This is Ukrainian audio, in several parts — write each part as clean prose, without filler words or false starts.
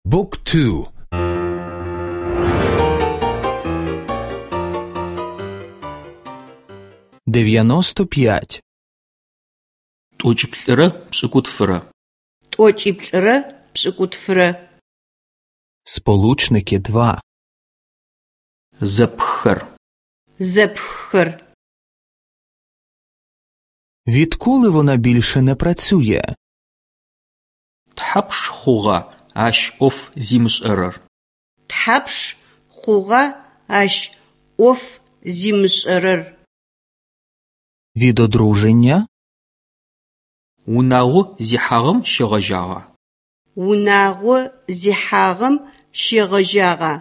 Book 2. 95. Тӏокӏиплӏырэ пшӏыкӏутфырэ. Тӏокӏиплӏырэ пшӏыкӏутфырэ. Сполучники 2. Зэпхъхэр. Зэпхъхэр. Відколи вона більше не працює? Тхьапш хъугъа ащ ӏоф зимышӏэрэр? Тхьапш хъугъа ащ ӏоф зимышӏэрэр? Від одруження? Унагъо зихьагъэм щегъэжьагъа? Унагъо зихьагъэм щегъэжьагъа?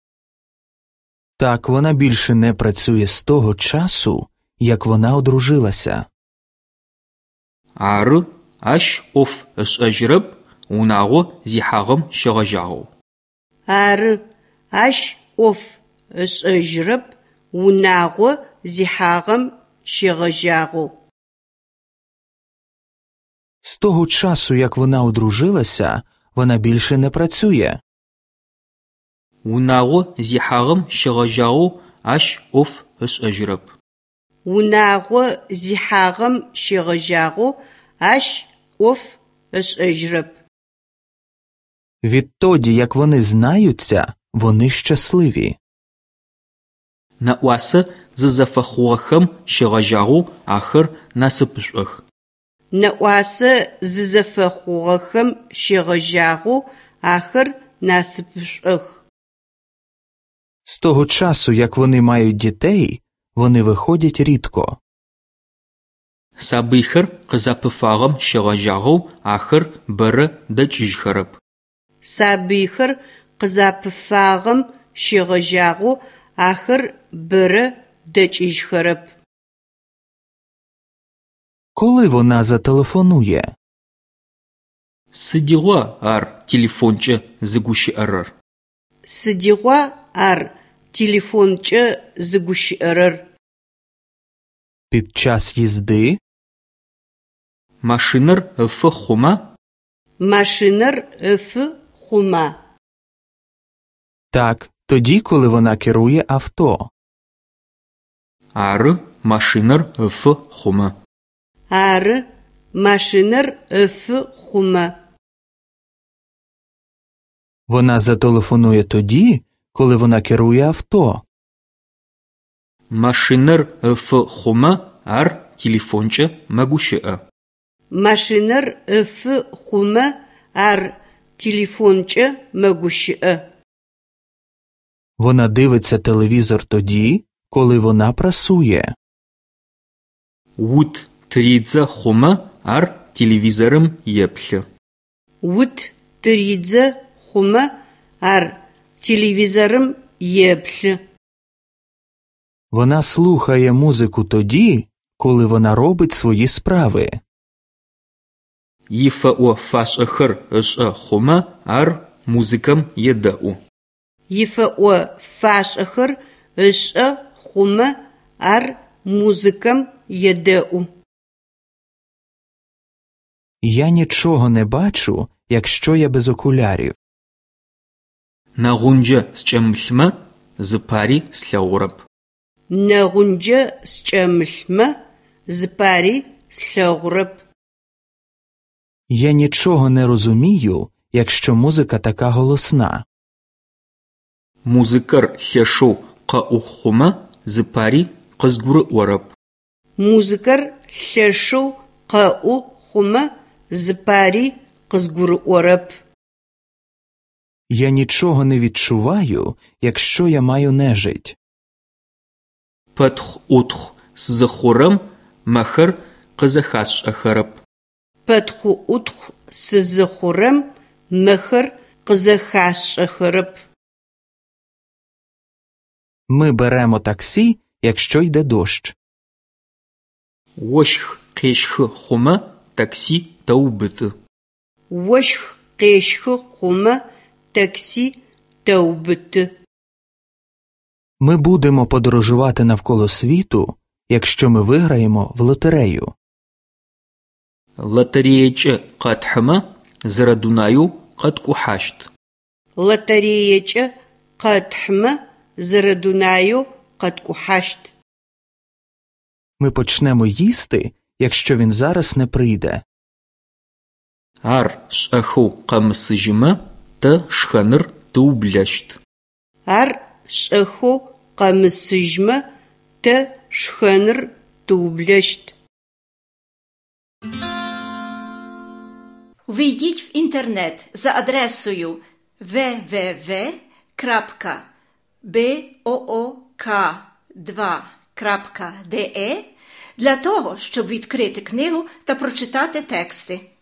Так, вона більше не працює з того часу, як вона одружилася. Ары, ащ ӏоф ышӏэжьырэп, унагъо зихьагъэм щегъэжьагъэу. Ары, ащ ӏоф ышӏэжьырэп, унагъо зихьагъэм щегъэжьагъэу. З того часу, як вона одружилася, вона більше не працює. Унагъо зихьагъэм щегъэжьагъэу ащ ӏоф ышӏэжьырэп. Унагъо зихьагъэм щегъэжьагъэу ащ ӏоф ышӏэжьырэп. Відтоді, як вони знаються, вони щасливі. Нэӏуасэ зызэфэхъугъэхэм щегъэжьагъэу ахэр насыпышӏох. Нэӏуасэ зызэфэхъугъэхэм щегъэжьагъэу ахэр насыпышӏох. З того часу, як вони мають дітей, вони виходять рідко. Сабыйхэр къызапыфагъэм щегъэжьагъэу ахэр бэрэ дэкӏыжьхэрэп. Сабыйхэр къызапыфагъэм щегъэжьагъэу ахэр бэрэ дэкӏыжьхэрэп. Коли вона зателефонує? Сыдигъуа ар телефонкӏэ зыгущыӏэрэр? Сыдигъуа ар телефонкӏэ зыгущыӏэрэр? Під час їзди? Машинэр ыфы хъума? Машинэр ыфы хъума? Так, тоді, коли вона керує авто. Ары, машинэр ыфы хъумэ. Ары, машинэр ыфы хъумэ. Вона зателефонує тоді, коли вона керує авто. Машинэр ыфы хъумэ ар телефонкӏэ мэгущыӏэ. Машинэр ыфы хъумэ ар телефонкӏэ мэгущыӏэ. Вона дивиться телевізор тоді, коли вона прасує. Ут тридзэ хъумэ ар телевизорым еплъы. Ут тридзэ хъумэ ар телевизорым еплъы. Вона слухає музику тоді, коли вона робить свої справи. Ифэӏо фашӏэхэр ышӏэ хъумэ ар музыкэм едэӏу. Ифэӏо фашӏэхэр ышӏэ хъумэ ар музыкэм едэӏу. Я нічого не бачу, якщо я без окулярів. Нэгъунджэ скӏэмылъмэ, зы пари слъэгъурэп. Нэгъунджэ скӏэмылъмэ, зы пари слъэгъурэп. Я нічого не розумію, якщо музика така голосна. Музыкэр лъэшэу къэӏух хъумэ, зы пари къызгурыӏорэп. Музыкэр лъэшэу къэӏу хъумэ, зы пари къызгурыӏорэп. Я нічого не відчуваю, якщо я маю нежить. Пэтхъ-ӏутхъ сызыхъурэм мэхэр къызэхасшӏэхэрэп. Пэтхъу-ӏутхъу сызыхъурэм мэхэр къызэхасшӏэхэрэп. Ми беремо таксі, якщо йде дощ. Ощх къещхы хъумэ, такси тэубыты. Ощх къещхы хъумэ, таксі тэубыты. Ми будемо подорожувати навколо світу, якщо ми виграємо в лотерею. Лотереекӏэ къэтхьымэ, зэрэ дунаеу къэткӏухьащт. лотереекӏэ къэтхьмэ зэрэдунайоу къэткӏухьащт. Ми почнемо їсти, якщо він зараз не прийде. Ар шӏэхэу къэмысыжьымэ, тэ шхэныр тыублэщт. Ар шӏэхэу къэмысыжьмэ, тэ шхэныр тыублэщт. Ввійдіть в інтернет за адресою www.book2.de для того, щоб відкрити книгу та прочитати тексти.